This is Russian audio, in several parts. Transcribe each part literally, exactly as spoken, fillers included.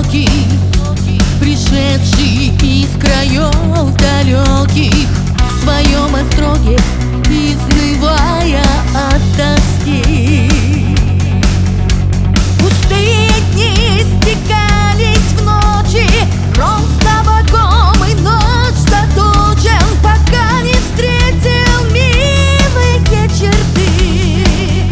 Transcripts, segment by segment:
высокий, пришедший из краев далеких, в своем остроге изнывая от тоски. Пустые дни стекались в ночи, ром с табаком и ночь заточен, пока не встретил милые черты.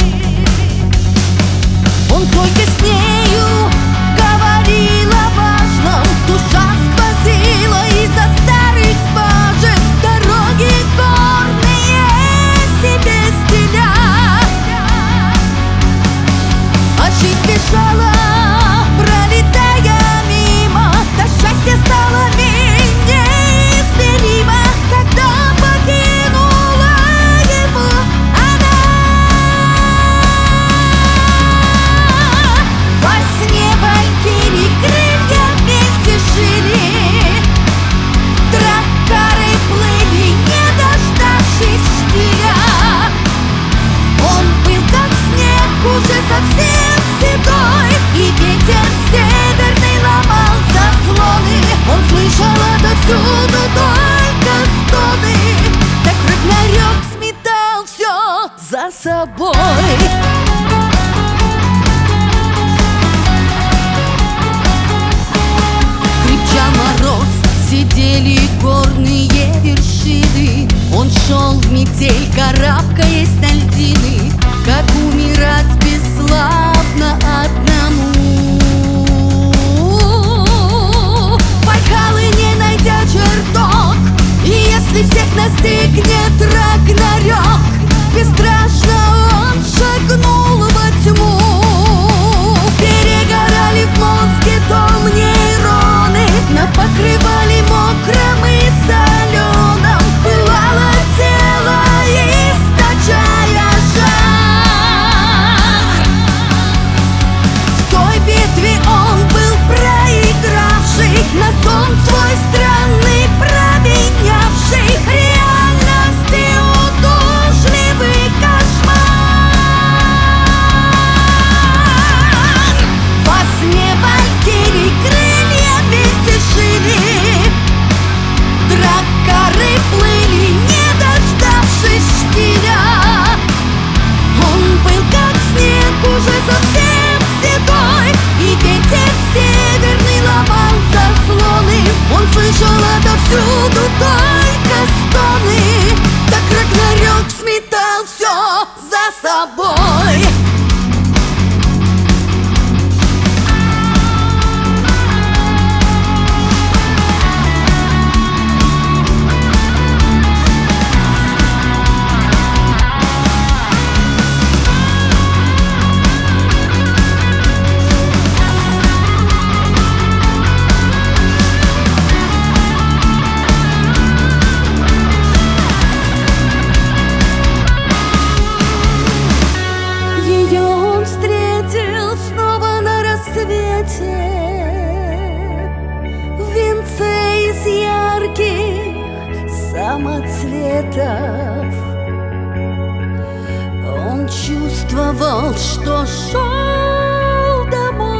Он только с нею говорил о важном, душа сквозила из-за старых скважин, дороги горные себе стеля. А жизнь бежала, пролетая мимо, до счастья стало менее измеримо, когда покинула его она. Во сне валькирии крылья вместе шили, драккары плыли, не дождавшись штиля. Он был как снег, уже совсем седой, и ветер северный ломал заслоны. Он слышал отовсюду только стоны, так Рагнарёк сметал все за собой. Крепчал мороз, сидели горные вершины. Он шел в метель, карабкаясь на льдины, как умирать бесславно одному. Вальхаллы не найдя чертог, и если всех настигнет Рагнарёк, бесстрашно он шагнул во тьму. Перегорали в мозге дом нейроны, на покрывале мокром и соленом пылало тело, источая жар. В той битве он был проигравший, на сон свой странный променявший, реальности удушливый кошмар. Во сне валькирии крылья вместе шили, драккары плыли, не дождавшись штиля. Он был как снег, уже совсем седой, и ветер северный ломал заслоны. Он слышал отовсюду только стоны, так Рагнарёк сметал все за собой. В венце из ярких самоцветов он чувствовал, что шел домой.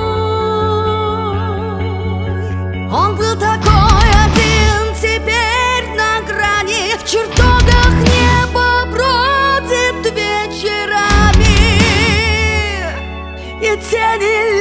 Он был такой один теперь на грани, в чертогах небо бродит вечерами, и тени